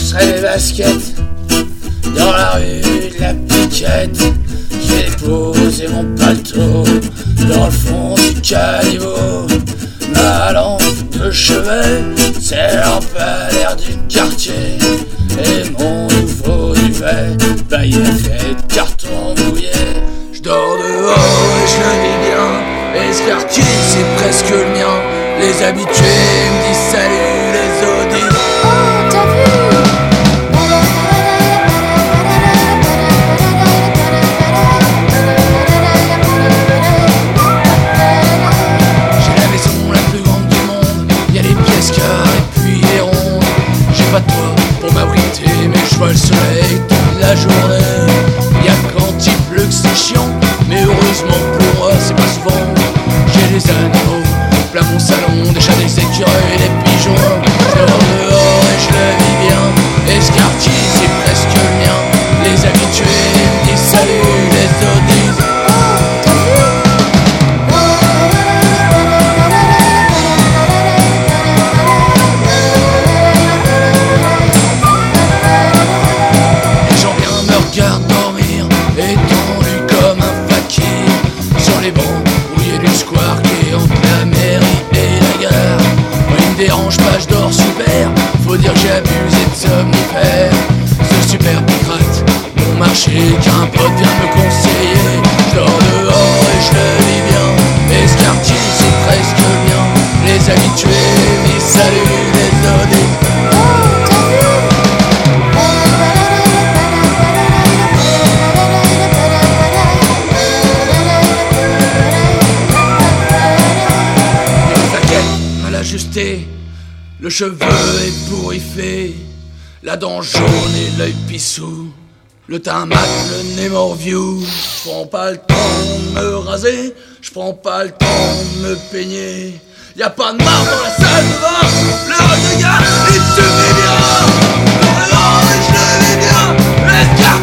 passerai les baskets dans la rue de la Piquette. J'ai déposé mon paletot dans le fond du caniveau. Ma lampe de chevet, c'est l'ampalaire du quartier. Et mon nouveau duvet, bah il est fait de carton mouillé. J'dors dehors et je le vis bien, et ce quartier c'est presque le mien. Les habitués me disent salut, les audits. Oh, t'as vu? J'ai la maison la plus grande du monde, y'a les pièces carrées et puis les rondes. J'ai pas de toit pour m'abriter, mais je vois le soleil toute la journée. Y'a quand il pleut que c'est chiant, mais heureusement pour moi c'est pas souvent. J'ai des animaux plein mon salon, des chats, des écureuils et des pigeons. Je dors dehors et je le vis bien, et ce quartier c'est presque le mien. Les habitués me disent salut, les autres disent Oh, t'as vu? les gens viennent me regardent dormir, étendu comme un fakir sur les bancs rouillés du square qui est entre la mairie et la gare. Moi il me dérange pas, je dors super, faut dire que j'ai abusé de somnifères. Ce super picrate, bon marché, qu'un pote vient me conseiller. Je dors dehors et je le vis bien, et ce quartier c'est presque le mien. Les habitués me disent salut, les odés. Oh, t'as vu? La plaquette mal ajustée, le cheveu est bourriffé, la dent jaune et l'œil pissou, le teint mat, le nez morviou. J'prends pas le temps de me raser, j'prends pas le temps de me peigner. Y'a pas de marre dans la salle de bain, le regard il suffit bien. Dans le vent et je le vis bien,